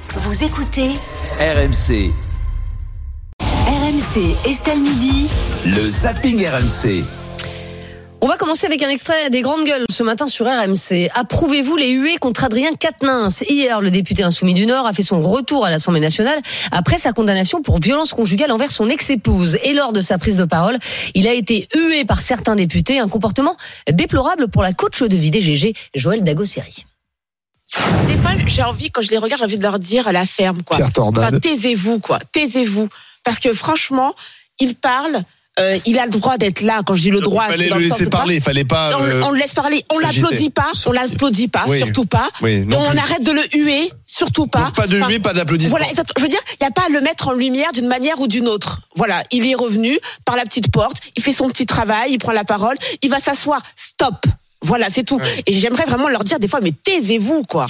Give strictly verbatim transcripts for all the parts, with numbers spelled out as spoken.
Vous écoutez R M C. R M C Estelle Midi. Le zapping R M C. On va commencer avec un extrait des grandes gueules ce matin sur R M C. Approuvez-vous les huées contre Adrien Quatennens? Hier, le député insoumis du Nord a fait son retour à l'Assemblée nationale après sa condamnation pour violence conjugale envers son ex-épouse. Et lors de sa prise de parole, il a été hué par certains députés, un comportement déplorable pour la coach de vie D G G, Joëlle Dagosseri. Des fois, j'ai envie, quand je les regarde, j'ai envie de leur dire la ferme, quoi. Enfin, taisez-vous, quoi. Taisez-vous. Parce que franchement, il parle, euh, il a le droit d'être là. Quand je dis le droit, il fallait c'est dans le le sens laisser de pas- parler, il fallait pas. On, euh, on le laisse parler, on s'agiter. l'applaudit pas, on l'applaudit pas, Oui. surtout pas. Oui, Et non on plus. arrête de le huer, surtout pas. Donc, pas de huer, pas d'applaudissements. Voilà, exactement. Je veux dire, il n'y a pas à le mettre en lumière d'une manière ou d'une autre. Voilà, il est revenu par la petite porte, il fait son petit travail, il prend la parole, il va s'asseoir. Stop. Voilà, c'est tout. Ouais. Et j'aimerais vraiment leur dire des fois, mais taisez-vous, quoi.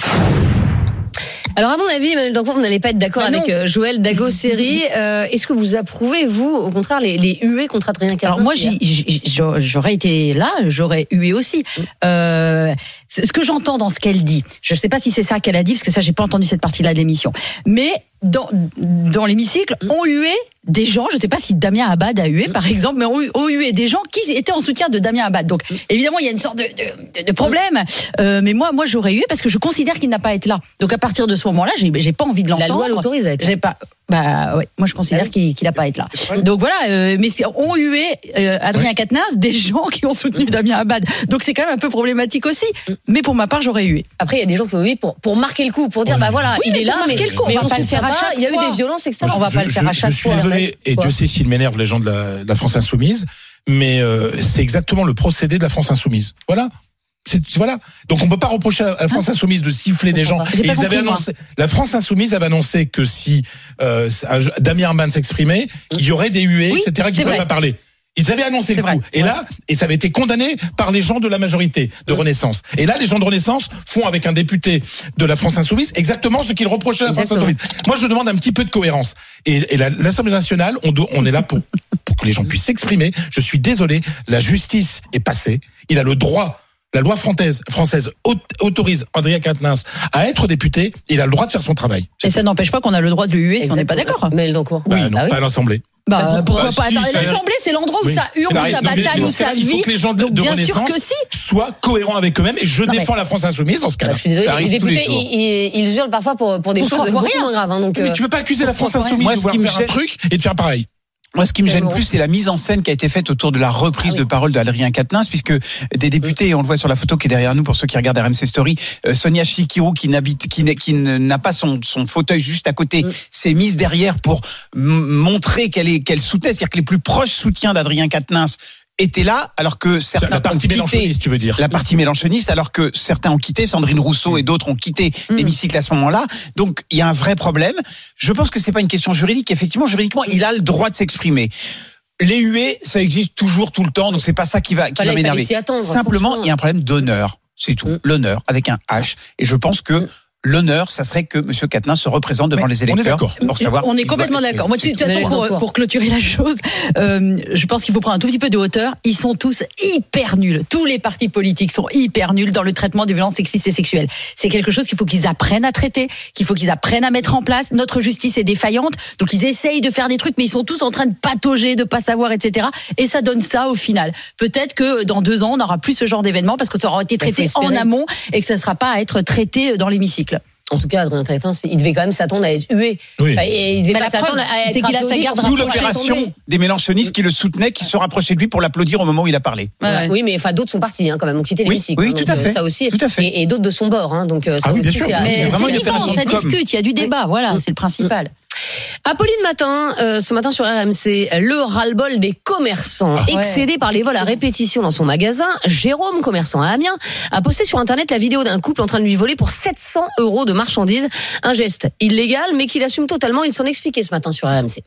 Alors à mon avis, Emmanuel Dancourt, vous n'allez pas être d'accord Bah avec euh, Joëlle Dagosseri. Euh, est-ce que vous approuvez, vous, au contraire, les, les huées contre Adrien Quatennens? Alors moi, j'y- j'y- j'aurais été là, j'aurais hué aussi. Euh, ce que j'entends dans ce qu'elle dit, je ne sais pas si c'est ça qu'elle a dit, parce que ça, j'ai pas entendu cette partie-là de l'émission. Mais dans, dans l'hémicycle, on huait des gens, je ne sais pas si Damien Abad a hué, par exemple, mais on, on huait des gens qui étaient en soutien de Damien Abad. Donc évidemment, il y a une sorte de, de, de problème. Euh, mais moi, moi, j'aurais hué parce que je considère qu'il n'a pas à être là. Donc à partir de ce moment-là, j'ai, j'ai pas envie de l'entendre. La loi l'autorise à être là. J'ai pas. Bah ouais, moi je considère Ah oui. qu'il, qu'il a pas à être là. Donc voilà, euh, mais c'est, on huait euh, Adrien Quatennens, des gens qui ont soutenu Damien Abad. Donc c'est quand même un peu problématique aussi. Mais pour ma part, j'aurais hué. Après, il y a des gens qui ont hué pour, pour marquer le coup, pour dire, bah voilà, Oui, il mais est pour là, mais, marquer le coup, mais on va on pas se le faire soutient à pas, chaque il y a eu fois. des violences, et cetera. On va pas le faire à je, chaque je suis fois. désolé, et Quoi Dieu sait s'il m'énerve les gens de la, de la France Insoumise, mais euh, c'est exactement le procédé de la France Insoumise. Voilà. C'est, voilà. Donc on peut pas reprocher à la France Insoumise de siffler des gens. J'ai Et pas ils avaient compris, moi. annoncé, la France Insoumise avait annoncé que si euh, Damien Abad s'exprimait, il y aurait des huées, Oui, et cetera, qui c'est ne pouvaient vrai. pas parler. Ils avaient annoncé C'est le vrai. coup. Et Ouais. là, et ça avait été condamné par les gens de la majorité de Renaissance. Et là, les gens de Renaissance font avec un député de la France Insoumise exactement ce qu'ils reprochaient à la France Exactement. Insoumise. Moi, je demande un petit peu de cohérence. Et, et la- l'Assemblée nationale, on, doit- on est là pour, pour que les gens puissent s'exprimer. Je suis désolé, la justice est passée. Il a le droit. La loi française, française aut- autorise Adrien Quatennens à être député. Il a le droit de faire son travail. Et ça n'empêche pas qu'on a le droit de le huer si on n'est pas d'accord. Emmanuel Dancourt. Bah, non, Ah oui. pas à l'Assemblée. Bah, pourquoi Bah, pas si, Attends, ça- l'Assemblée, c'est l'endroit où Oui. ça hurle, C'est la- où ça non, mais bataille, dans où ce cas-là, ça il faut vit. que les gens de, Donc de bien sûr Renaissance que si. soient cohérents avec eux-mêmes. Et je Non, mais- défends la France Insoumise dans ce Bah, cas-là. je suis désolée, Ça les arrive tous les députés, jours. ils, ils, ils hurlent parfois pour, pour des Pour choses pour beaucoup rien. moins graves. Hein, donc, Mais euh, tu peux pas accuser la France Pourquoi Insoumise Moi, de ce vouloir qui me faire un gêne- truc et de faire pareil. Moi, ce qui me C'est gêne bon. plus, c'est la mise en scène qui a été faite autour de la reprise Ah oui. de parole d'Adrien Quatennens, puisque des députés, et on le voit sur la photo qui est derrière nous pour ceux qui regardent R M C Story, euh, Sonia Chikirou, qui n'habite, qui, n'est- qui n'a pas son, son fauteuil juste à côté, Mm. s'est mise derrière pour m- montrer qu'elle est, qu'elle soutenait, c'est-à-dire que les plus proches soutiens d'Adrien Quatennens étaient là, alors que certains La partie ont quitté. mélanchoniste, tu veux dire. La partie mélanchoniste, alors que certains ont quitté, Sandrine Rousseau et d'autres ont quitté Mm. l'hémicycle à ce moment-là. Donc, il y a un vrai problème. Je pense que c'est pas une question juridique. Effectivement, juridiquement, il a le droit de s'exprimer. Les huées, ça existe toujours, tout le temps, donc c'est pas ça qui va, qui Fallait- va m'énerver. fallait s'y attendre, Simplement, franchement. il y a un problème d'honneur. C'est tout. Mm. L'honneur, avec un H. Et je pense que Mm. l'honneur, ça serait que M. Quatennens se représente devant Mais les on est électeurs d'accord. pour savoir. On est s'il doit complètement être- d'accord. Moi, de toute façon, Mais pour, d'accord. pour clôturer la chose, euh, je pense qu'il faut prendre un tout petit peu de hauteur. Ils sont tous hyper nuls. Tous les partis politiques sont hyper nuls dans le traitement des violences sexistes et sexuelles. C'est quelque chose qu'il faut qu'ils apprennent à traiter, qu'il faut qu'ils apprennent à mettre en place. Notre justice est défaillante, donc ils essayent de faire des trucs, mais ils sont tous en train de patauger, de pas savoir, et cetera. Et ça donne ça au final. Peut-être que dans deux ans, on n'aura plus ce genre d'événement parce que ça aura été Bah, faut traité en espérer. amont et que ça ne sera pas à être traité dans l'hémicycle. En tout cas, Adrien Quatennens, il devait quand même s'attendre à être hué. Oui. Enfin, et il devait Mais pas la s'attendre preuve, à être c'est qu'il a sa applaudi garde pour D'où se l'opération tomber. des mélanchonistes qui le soutenaient, qui se rapprochaient de lui pour l'applaudir au moment où il a parlé. Ouais, ouais. Oui, mais enfin, d'autres sont partis hein, quand même, ont quitté Oui, l'hémicycle. oui, hein, tout donc, à fait. Ça aussi. Tout à fait. Et, et d'autres de son bord. Hein, donc, ça Ah oui, aussi, bien sûr. c'est à- Mais Mais vraiment c'est une vivant, opération ça de com. discute, il y a du débat, voilà, c'est le principal. Apolline Matin, euh, ce matin sur R M C, le ras-le-bol des commerçants. Ah ouais. Excédé par les vols à répétition dans son magasin, Jérôme, commerçant à Amiens, a posté sur Internet la vidéo d'un couple en train de lui voler pour sept cents euros de marchandises. Un geste illégal, mais qu'il assume totalement. Il s'en expliquait ce matin sur R M C.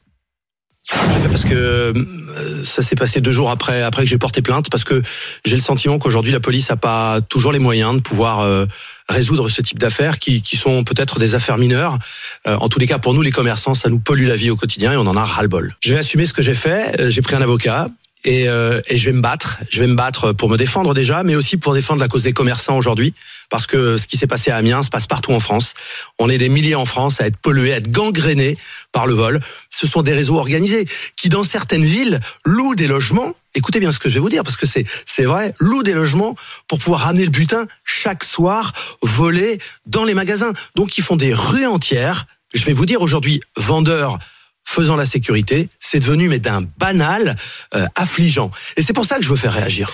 Parce que euh, ça s'est passé deux jours après, après que j'ai porté plainte, parce que j'ai le sentiment qu'aujourd'hui la police n'a pas toujours les moyens de pouvoir euh, résoudre ce type d'affaires qui, qui sont peut-être des affaires mineures. Euh, en tous les cas, pour nous les commerçants, ça nous pollue la vie au quotidien et on en a ras-le-bol. Je vais assumer ce que j'ai fait. Euh, J'ai pris un avocat. Et, euh, et je vais me battre. Je vais me battre pour me défendre déjà, mais aussi pour défendre la cause des commerçants aujourd'hui. Parce que ce qui s'est passé à Amiens se passe partout en France. On est des milliers en France à être pollués, à être gangrénés par le vol. Ce sont des réseaux organisés qui, dans certaines villes, louent des logements. Écoutez bien ce que je vais vous dire, parce que c'est c'est vrai, louent des logements pour pouvoir ramener le butin chaque soir, volé dans les magasins. Donc, ils font des rues entières. Je vais vous dire aujourd'hui, vendeurs faisant la sécurité, c'est devenu mais d'un banal euh, affligeant. Et c'est pour ça que je veux faire réagir.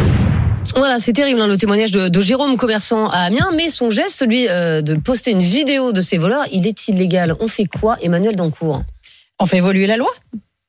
Voilà, c'est terrible hein, le témoignage de, de Jérôme, commerçant à Amiens, mais son geste, celui euh, de poster une vidéo de ces voleurs, il est illégal. On fait quoi, Emmanuel Dancourt ? On fait évoluer la loi.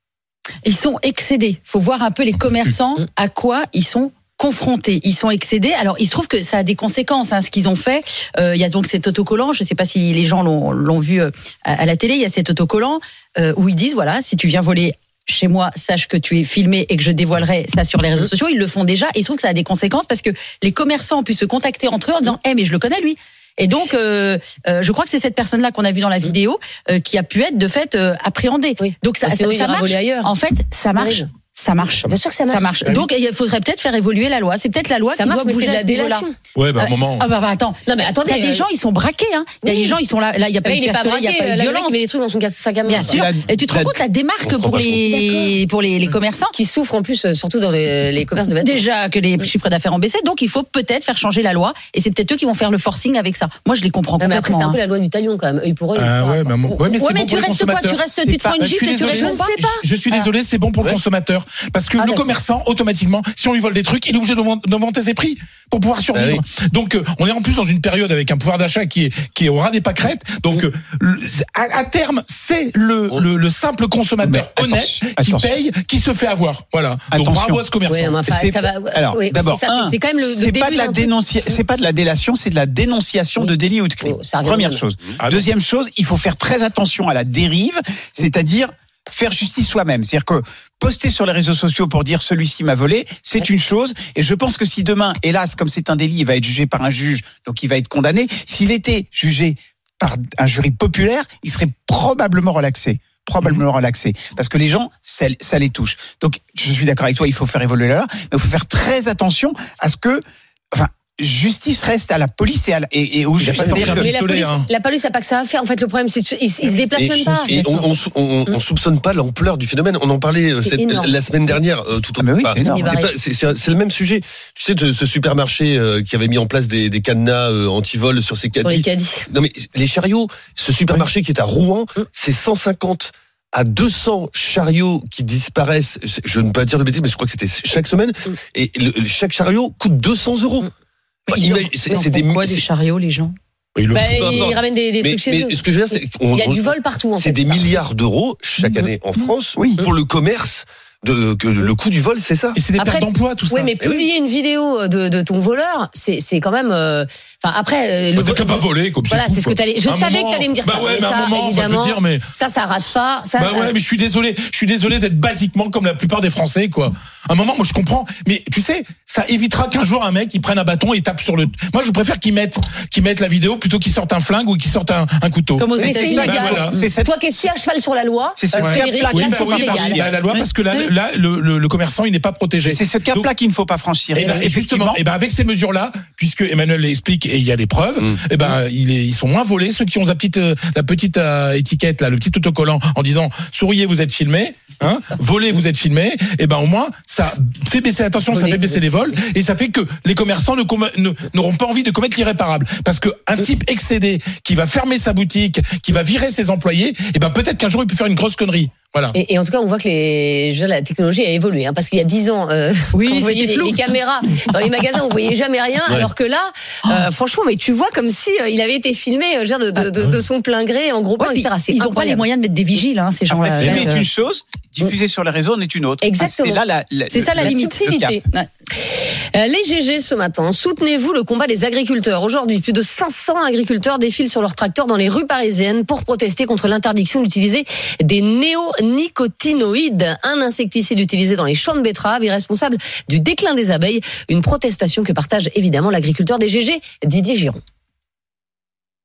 Ils sont excédés. Il faut voir un peu les commerçants à quoi ils sont confrontés. Ils sont excédés. Alors, il se trouve que ça a des conséquences, hein, ce qu'ils ont fait. Euh, il y a donc cet autocollant. Je ne sais pas si les gens l'ont, l'ont vu euh, à, à la télé. Il y a cet autocollant euh, où ils disent, voilà, si tu viens voler chez moi, sache que tu es filmé et que je dévoilerai ça sur les réseaux sociaux. Ils le font déjà. Et il se trouve que ça a des conséquences parce que les commerçants ont pu se contacter entre eux en disant, eh, hey, mais je le connais, lui. Et donc, euh, euh, je crois que c'est cette personne-là qu'on a vue dans la vidéo euh, qui a pu être de fait euh, appréhendée. Oui. Donc ça, ça, ça marche. En fait, ça marche. Ça marche. Bien sûr que ça marche. Ça marche. Donc il faudrait peut-être faire évoluer la loi. C'est peut-être la loi ça qui marche, doit mais bouger c'est de la délation. Ouais, bah à un moment. Ah bah, bah attends. Non mais attendez. Il y a des euh... gens, ils sont braqués. Hein. Il y a oui. des gens, ils sont là. Là, il y a pas là, eu de il est pas braqué. il y a pas eu de violence. Il met des trucs dans son sac à main. Bien sûr. Et tu te rends compte la démarque pour les pour les, les commerçants qui souffrent en plus, surtout dans les, les commerces de vêtements. Déjà que les chiffres d'affaires ont baissé, donc il faut peut-être faire changer la loi. Et c'est peut-être eux qui vont faire le forcing avec ça. Moi, je les comprends complètement. Mais après, c'est un peu la loi du talion quand même. Eux pour eux. Ah ouais, mais ouais, mais c'est bon tu restes quoi ? Tu restes, tu te prends une gifle et tu réponds pas. Je suis désolé, c'est bon pour le consommateur parce que le commerçant automatiquement, si on lui vole des trucs, il est obligé d'augmenter ses prix pour pouvoir survivre. Ah oui. Donc, euh, on est en plus dans une période avec un pouvoir d'achat qui est qui est au ras des pâquerettes. Donc, euh, à, à terme, c'est le, le le simple consommateur mais, honnête attention, qui paye, qui se fait avoir. Voilà. Donc, attention. Bravo à ce commerçant. Oui, enfin, ça va, alors, oui, d'abord, c'est, ça, un, c'est quand même le, c'est le pas de la dénoncia- c'est pas de la délation, c'est de la dénonciation oui. de délit ou de crime. Oh, Première chose. Ah, Deuxième donc. chose, il faut faire très attention à la dérive, c'est-à-dire faire justice soi-même. C'est-à-dire que poster sur les réseaux sociaux pour dire celui-ci m'a volé, c'est une chose. Et je pense que si demain, hélas, comme c'est un délit, il va être jugé par un juge, donc il va être condamné. S'il était jugé par un jury populaire, il serait probablement relaxé. probablement relaxé. Parce que les gens, ça, ça les touche. Donc, je suis d'accord avec toi, il faut faire évoluer la loi, mais il faut faire très attention à ce que, enfin, justice reste à la police et, à la, et, et au juge. Mais la police, hein. la police n'a pas que ça à faire. En fait, le problème, c'est qu'ils ne se déplacent même pas. Et on, on, on, on soupçonne pas l'ampleur du phénomène. On en parlait cette, la semaine dernière. Euh, tout au ah oui, bah, c'est, c'est, c'est le même sujet. Tu sais, de, ce supermarché euh, qui avait mis en place des, des cadenas euh, anti-vol sur ses caddies. Sur les caddies. Non mais les chariots, ce supermarché oui. qui est à Rouen, mmh. c'est cent cinquante à deux cents chariots qui disparaissent. Je ne veux pas dire de bêtises, mais je crois que c'était chaque semaine. Mmh. Et le, chaque chariot coûte deux cents euros. Mmh. Bah, ils imagine, c'est, c'est des pourquoi des chariots, les gens ils, bah, ils ramènent des, des mais, trucs chez mais eux. Ce que je veux dire, c'est il y a du vol partout. En c'est fait, des ça. milliards d'euros chaque année en France oui. pour le commerce. De, que le coût du vol, c'est ça. Et c'est des après, pertes d'emploi, tout ça. Oui, mais publier oui. une vidéo de, de ton voleur, c'est, c'est quand même. Euh, enfin, après. Le bah, t'as vo- pas volé, comme voilà, c'est. c'est ce que t'allais. Je un savais moment, que t'allais me dire bah ça. Ouais, mais, mais ça, un moment, évidemment, enfin, je veux dire, mais ça, ça rate pas. Ça, bah ouais, euh... mais je suis désolé. Je suis désolé d'être basiquement comme la plupart des Français, quoi. Un moment, moi, je comprends. Mais tu sais, ça évitera qu'un jour un mec il prenne un bâton et tape sur le. Moi, je préfère qu'il mette, qu'il mette la vidéo plutôt qu'il sorte un flingue ou qu'il sorte un, un couteau. Comme aux États-Unis. C'est cette... Toi qui es si à cheval sur la loi. C'est ce cap-là qu'il faut pas franchir. La loi, parce que là, là, le commerçant, il n'est pas protégé. C'est ce cap-là Donc, qu'il ne faut pas franchir. Et, ben, et justement, et ben avec ces mesures-là, puisque Emmanuel l'explique et il y a des preuves, mmh. et ben il est, ils sont moins volés ceux qui ont la petite, la petite euh, étiquette là, le petit autocollant en disant souriez, vous êtes filmé, hein, volez, vous êtes filmé. Et ben au moins ça fait baisser l'attention, ça fait baisser les vols et ça fait que les commerçants ne, ne, n'auront pas envie de commettre l'irréparable. Parce que un type excédé qui va fermer sa boutique, qui va virer ses employés, et ben peut-être qu'un jour il peut faire une grosse connerie. Voilà. Et, et en tout cas, on voit que les, la technologie a évolué, hein, parce qu'il y a dix ans, euh, oui, quand on voyait les, les caméras dans les magasins, on voyait jamais rien, ouais. alors que là, euh, franchement, mais tu vois comme si euh, il avait été filmé, euh, de, de, de, de son plein gré, en gros plan, ouais, et cetera. C'est ils n'ont pas les moyens de mettre des vigiles, hein, ces gens-là. Après, filmer est une chose, diffuser sur les réseaux en est une autre. Exactement. Ah, c'est là la, la, c'est ça la, la limite. Subtilité. Ouais. Euh, les G G ce matin, soutenez-vous le combat des agriculteurs. Aujourd'hui, plus de cinq cents agriculteurs défilent sur leurs tracteurs dans les rues parisiennes pour protester contre l'interdiction d'utiliser des néonicotinoïdes, un insecticide utilisé dans les champs de betteraves et responsable du déclin des abeilles. Une protestation que partage évidemment l'agriculteur des G G, Didier Giron.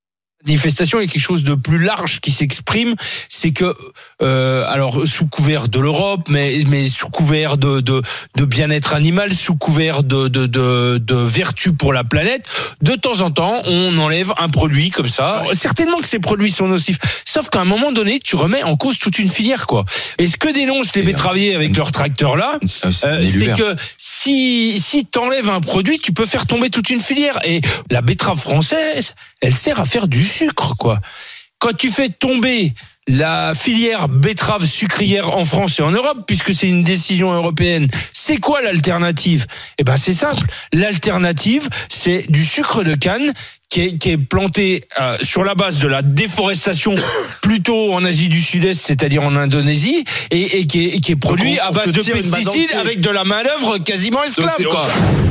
manifestation, il y a quelque chose de plus large qui s'exprime, c'est que euh, alors sous couvert de l'Europe, mais mais sous couvert de de, de bien-être animal, sous couvert de, de de de vertu pour la planète, de temps en temps, on enlève un produit comme ça. Certainement que ces produits sont nocifs, sauf qu'à un moment donné, tu remets en cause toute une filière, quoi. Et ce que dénoncent les betteraviers avec leurs tracteurs là, euh, c'est que si si t'enlèves un produit, tu peux faire tomber toute une filière. Et la betterave française, elle sert à faire du sucre, quoi. Quand tu fais tomber la filière betterave sucrière en France et en Europe, puisque c'est une décision européenne, c'est quoi l'alternative? Eh ben, c'est simple. L'alternative, c'est du sucre de canne qui est, qui est planté euh, sur la base de la déforestation plutôt en Asie du Sud-Est, c'est-à-dire en Indonésie, et, et, qui, est, qui est produit Donc, à base de pesticides avec de la main-d'œuvre quasiment esclave, quoi.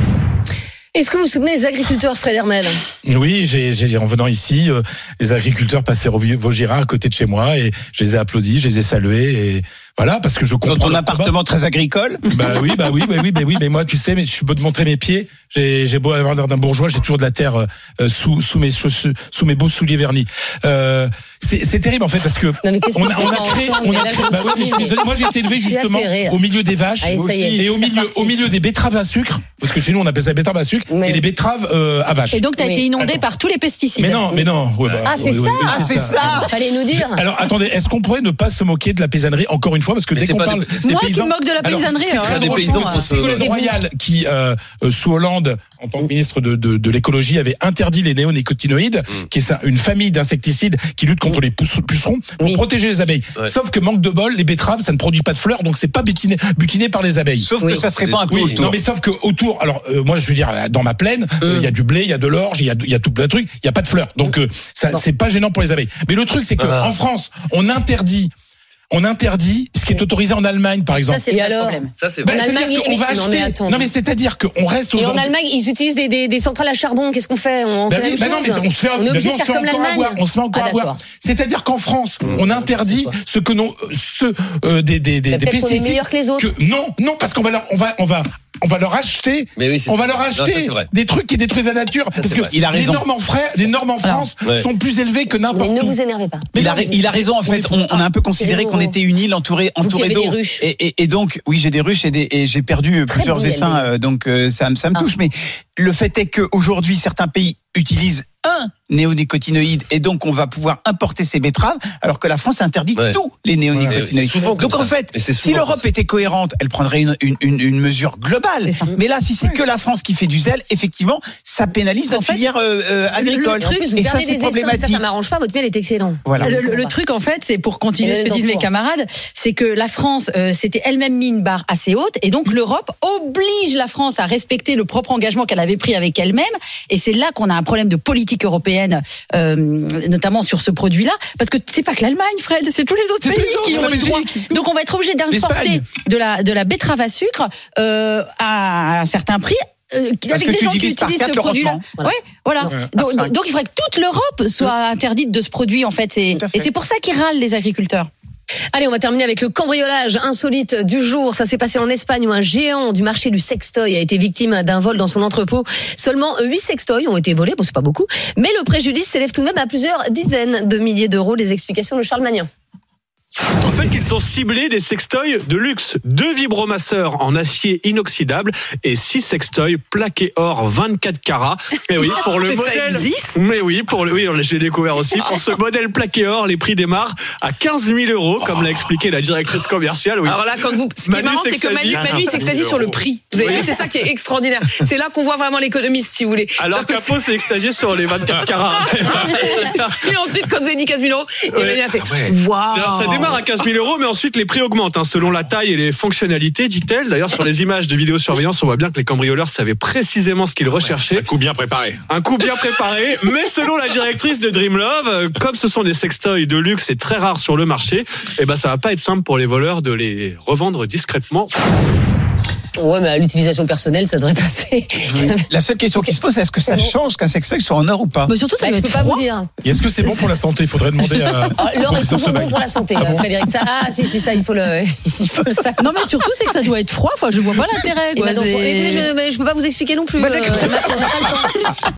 Est-ce que vous soutenez les agriculteurs, Fred Hermel? Oui, j'ai, j'ai, en venant ici, euh, les agriculteurs passaient au Vaugirard à côté de chez moi et je les ai applaudis, je les ai salués et voilà, parce que je comprends. Dans ton appartement très agricole? Bah oui, bah oui, bah oui, bah oui, mais moi, tu sais, mais je suis beau de montrer mes pieds. J'ai, j'ai beau avoir l'air d'un bourgeois, j'ai toujours de la terre euh, sous, sous mes chaussures, sous mes beaux souliers vernis. Euh, c'est, c'est terrible en fait parce que non, on, a, on a créé, on a créé. Bah oui, mais je suis désolé. Moi, j'ai été élevé justement au milieu des vaches Allez, aussi, est, et au milieu, au milieu des betteraves à sucre, parce que chez nous on appelle ça betteraves à sucre mais... et les betteraves euh, à vache. Et donc, tu as oui. été inondé Attends. par tous les pesticides. Mais non, mais non. Ouais, bah, ah, c'est ouais, ça. ouais, oui, Ah, c'est ça. Fallait nous dire. Alors, attendez, est-ce qu'on pourrait ne pas se moquer de la paysannerie encore une fois, parce que Mais dès c'est qu'on pas parle des- des Moi paysans, qui me moque de la alors, paysannerie. ce qui est alors, très des franchement, paysans, euh, faut se- Ségolène Ouais. Royal, qui euh, euh, sous Hollande, en tant que ministre de, de, de l'écologie, avait interdit les néonicotinoïdes, Mm. qui est ça, une famille d'insecticides qui lutte contre les pousse- pucerons pour Oui. protéger les abeilles. Ouais. Sauf que manque de bol, les betteraves, ça ne produit pas de fleurs, donc c'est pas butiné, butiné par les abeilles. Sauf Oui. que ça se répand un peu Oui, autour. non mais sauf que autour, alors euh, moi je veux dire dans ma plaine, il euh, Mm. y a du blé, il y a de l'orge, il y a il y a tout plein de trucs, il y a pas de fleurs. Donc euh, ça Bon. c'est pas gênant pour les abeilles. Mais le truc c'est que Ah. en France, on interdit on interdit ce qui est autorisé en Allemagne par exemple. Ça, c'est Et le alors problème. Ça, c'est Ben, En c'est-à-dire Allemagne, qu'on mais- va non, acheter. mais attends. Non mais c'est-à-dire qu'on reste Et en aujourd'hui. Allemagne, ils utilisent des, des, des centrales à charbon. Qu'est-ce qu'on fait? On Ben fait la oui, même ben non, chose. mais on se fait, On est obligé ben de non, faire comme on se fait encore l'Allemagne. avoir, on se fait encore Ah, avoir. d'accord. C'est-à-dire qu'en France, on interdit ce que non, ce euh, des des des, Mais des peut-être qu'on est pesticides. meilleur que les autres. que- non, non, parce qu'on va leur, on va on va on va leur acheter. Mais oui, c'est On va ça. leur Non, ça, acheter c'est vrai. des trucs qui détruisent la nature. Parce c'est que vrai. Il a raison. les normes en frais, les normes en France Ouais. sont plus élevées que Mais n'importe ne où. vous énervez pas. Mais Il non, a, mais- il a raison en fait. On, on a un peu considéré C'est qu'on des était une île entourée, Vous qui entourée avez d'eau. des ruches. Et, et, et donc, oui, j'ai des ruches et, des, et j'ai perdu Très plusieurs bon, essaims, Yannick. euh, donc euh, ça, me- ça me Ah. touche. Mais le fait est qu'aujourd'hui, certains pays utilisent un néonicotinoïde et donc on va pouvoir importer ces betteraves, alors que la France interdit Ouais. tous les Ouais, néonicotinoïdes. c'est souvent comme Donc en ça. fait, Mais c'est si souvent l'Europe comme ça. était cohérente, elle prendrait une, une, une, une mesure globale. C'est ça. Mais là, si c'est que la France qui fait du zèle, effectivement, ça pénalise notre En fait, filière euh, euh, agricole. En plus, vous et ça, gardez c'est des essaims, ça, problématique. ça m'arrange pas. Votre miel est excellent. Voilà. Le, le- le truc, en fait, c'est pour continuer Et ce que dans disent le mes cours. camarades, c'est que la France euh, s'était elle-même mis une barre assez haute, et donc l'Europe oblige la France à respecter le propre engagement qu'elle avait pris avec elle-même. Et c'est là qu'on a un problème de politique européenne, euh, notamment sur ce produit-là, parce que c'est pas que l'Allemagne, Fred, c'est tous les autres C'est pays tous les autres, qui la ont le droit. Belgique, Donc on va être obligé d'importer l'Espagne. de la de la betterave à sucre euh, à un certain prix. Euh, Parce avec que des tu gens qui divises par utilisent quatre ce le produit-là. rendement. Ouais, voilà. Ouais. Donc, Par cinq. donc il faudrait que toute l'Europe soit interdite de ce produit, en fait. Et, Tout à fait. et c'est pour ça qu'ils râlent, les agriculteurs. Allez, on va terminer avec le cambriolage insolite du jour. Ça s'est passé en Espagne où un géant du marché du sextoy a été victime d'un vol dans son entrepôt. Seulement huit sextoys ont été volés. Bon, c'est pas beaucoup. Mais le préjudice s'élève tout de même à plusieurs dizaines de milliers d'euros. Les explications de Charles Magnin. En fait, ils sont ciblés des sextoys de luxe. Deux vibromasseurs en acier inoxydable et six sextoys plaqués or vingt-quatre carats. Et oui, pour le Mais ça modèle. existe Mais oui, pour le, oui, j'ai découvert aussi. Pour ce modèle plaqué or, les prix démarrent à quinze mille euros, comme l'a expliqué la directrice commerciale. Oui. Alors là, quand vous, ce qui est Manu marrant, c'est que s'extasie. Manu, Manu s'extasie sur le prix. Vous avez vu, c'est ça qui est extraordinaire. C'est là qu'on voit vraiment l'économiste, si vous voulez. Alors C'est-à-dire que Capot s'est extasié sur les vingt-quatre carats. Puis ensuite, quand vous avez dit quinze mille euros, Ouais. Emmanuel a fait Alors, waouh. ça démarre à quinze mille euros, mais ensuite les prix augmentent hein, selon la taille et les fonctionnalités, dit-elle. D'ailleurs, sur les images de vidéosurveillance, on voit bien que les cambrioleurs savaient précisément ce qu'ils recherchaient. Un coup bien préparé. Un coup bien préparé, mais selon la directrice de Dreamlove, euh, comme ce sont des sextoys de luxe et très rares sur le marché, eh ben ça va pas être simple pour les voleurs de les revendre discrètement. Ouais, mais à l'utilisation personnelle, ça devrait passer. La seule question qui se pose, c'est est-ce que ça change qu'un sextoy soit en or ou pas? Mais surtout, ça Bah, doit je peux être pas froid. vous dire. Et est-ce que c'est bon pour la santé? Il faudrait demander à. Ah, l'or est professeur toujours bon Sebag. pour la santé, Ah bon Frédéric. Ça, ah, si, si, ça, il faut le, il faut le savoir. Non, mais surtout, c'est que ça doit être froid. Enfin, je vois pas l'intérêt. Et quoi. bah donc, C'est- écoutez, je, mais je peux pas vous expliquer non plus. Bah, euh, d'accord. Matt, on n'a pas le temps.